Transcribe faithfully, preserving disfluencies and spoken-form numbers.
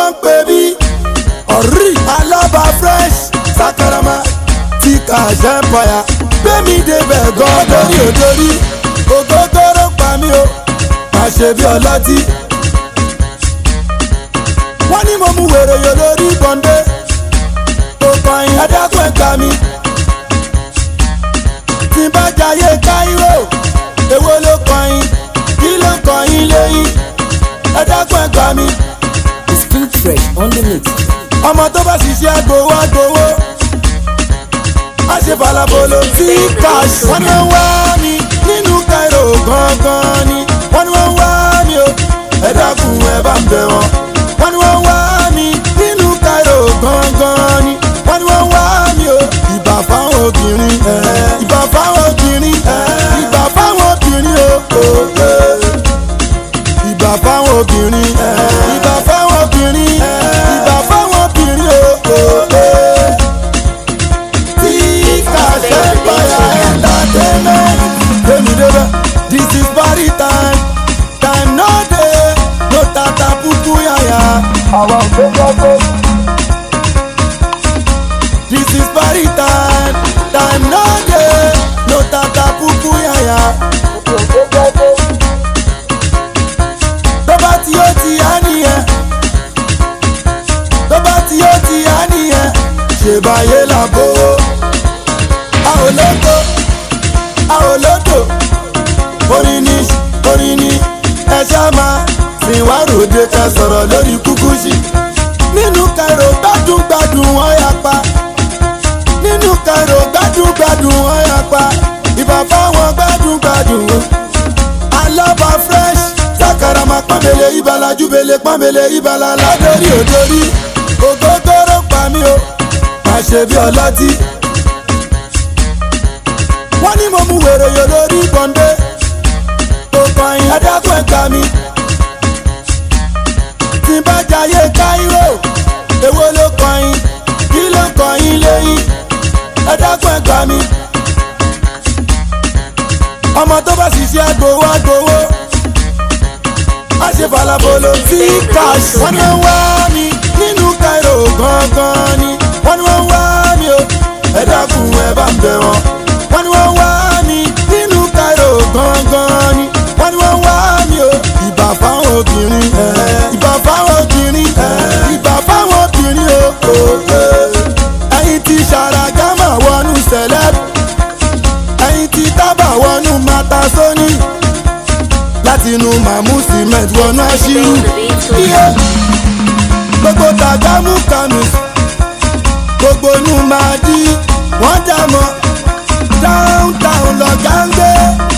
náà ń pè bí ọ̀rí Alaba fresh sakarama ti Cash Empire gbẹ̀mí débẹ̀ gan lórí òdòrí ògógóró pa mí o má ṣe bí ọlọ́tí. wọ́n ní mo mú wèrè yọ lórí bọ́ndé tó kọyìn adágún ẹ̀ka mi tí n bá jayé Cairo èwo ló kọyìn kí ló kọyìn lẹ́yìn adágún ẹ̀ka mi. It's still fresh on the mix. ọmọ tó bá ṣiṣẹ́ agbowó agbowó a ṣe balabolo tí cash. wọ́n ní wọ́n wá mi nínú Cairo gangan ni wọ́n ní wọ́n wá mi o ẹ dákun ẹ bá ń bẹ̀ wọ́n. wọ́n ní wọ́n wá mi nínú Cairo gangan ni wọ́n ní wọ́n wá mi o ìbà fáwọn obìnrin ìbà fáwọn obìnrin ìbà fáwọn obìnrin o ìbà fáwọn obìnrin ìbà fáwọn obìnrin ìbà fáwọn obìnrin o. tí Cash Empire entertainment gbẹ̀mí débẹ̀ this is party time time no dey no tata pupu yaya. àwọn òṣèjọba. this is party time time no dey no tata pupu yaya. tó bá tí ó ti á nìyẹn tó bá tí ó ti á nìyẹn ṣèbáyé làbó. a ò lóko a ò lódò orin ní orin ní ẹ ṣá máa sìn wá ròde ká sọ̀rọ̀ lórí Kúkúṣí. nínú Cairo gbádùn gbádùn wọn yà pa nínú Cairo gbádùn gbádùn wọn yà pa ìbà fáwọn gbádùn gbádùn o. Alaba fresh sakarama pọ́nbélé ìbàlá júbélé pọ́nbélé ìbàlá ládórí òdòrí ògógóró pa mí o má ṣe bí ọlọ́tí. wọ́n ní mo mú wèrè yọ lórí bọ́ndé tó kọyìn adágún ẹ̀ka mi tí n bá jayé Cairo èwo ló kọyìn kí ló kọyìn lẹ́yìn adágún ẹ̀ka mi. ọmọ tó bá ṣiṣẹ́ agbowó agbowó a ṣe balabolo tí cash. wọ́n ní wọ́n wá mi nínú Cairo gangan ni wọ́n ní wọ́n wá mi o ẹ dákun ẹ bá ń bẹ̀ wọ́n. wọ́n ní wọ́n wá mi nínú Cairo gangan ni wọ́n ní wọ́n wá mi o ìbà fáwọn obìnrin ìbà fáwọn obìnrin ìbà fáwọn obìnrin o. ẹ̀yin tí ṣàràgámà wọnú celeb ẹ̀yin tí tábà wọnú Matasoni láti inú màmú cement wọnú aṣíwú. iye gbogbo Tagamu kamis gbogbo inú máa dí wọ́n dà mọ́ downtown lọ́gá ń gbé.